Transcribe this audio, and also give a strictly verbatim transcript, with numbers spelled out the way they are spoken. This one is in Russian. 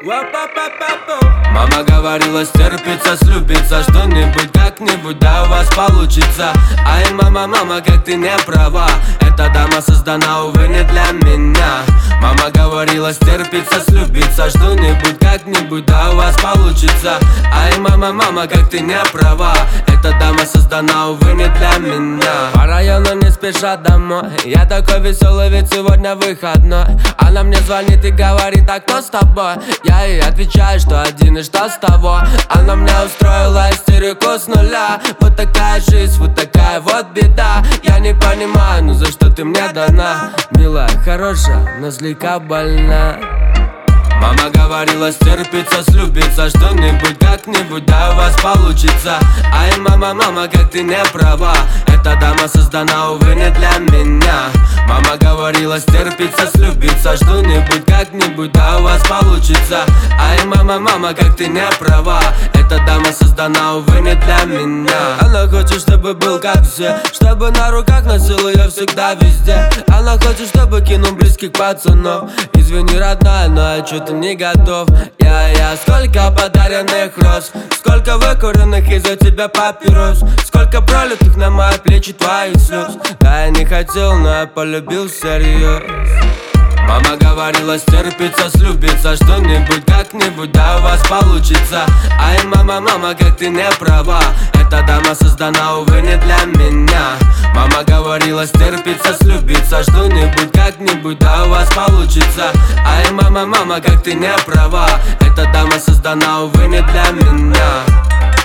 Мама говорила стерпится, слюбится, что-нибудь как-нибудь, да у вас получится. Ай, мама, мама, как ты не права, эта дама создана, увы, не для меня. Мама говорила стерпится, слюбится, что-нибудь как-нибудь, да у вас получится. Ай, мама, мама, как ты не права, эта дама создана, увы, не для меня. По району не спеша домой, я такой веселый, ведь сегодня выходной. Она мне звонит и говорит: а кто с тобой? Я ей отвечаю, что один, и что с того? Она мне устроила истерику с нуля. Вот такая жизнь, вот такая вот беда. Я не понимаю, ну за что ты мне дана? Милая, хорошая, но слегка больна. Мама говорила стерпится, слюбится, что-нибудь как-нибудь, да у вас получится. Ай, мама, мама, как ты не права, эта дама создана, увы, не для меня. Мама говорила стерпится, слюбится, что-нибудь как-нибудь, да у вас получится. Ай, мама, мама, как ты не права, эта дама создана, увы, не для меня. Она хочет, чтобы был как все, чтобы на руках носил ее всегда везде. Она хочет, чтобы кинул близких пацанов. Извини, родная, но я что-то не готов. Я, я, сколько подаренных роз, сколько выкуренных из-за тебя папирос, сколько пролитых на мои плечи твоих слез. Да, я не хотел, но я полюбил всерьез. Мама говорила стерпится, слюбится, что-нибудь как-нибудь, да у вас получится. Ай, мама, мама, как ты не права, эта дама создана, увы, не для меня. Мама говорила стерпится, слюбится, что-нибудь как-нибудь, да у вас получится. Ай, мама, мама, как ты не права, эта дама создана, увы, не для меня.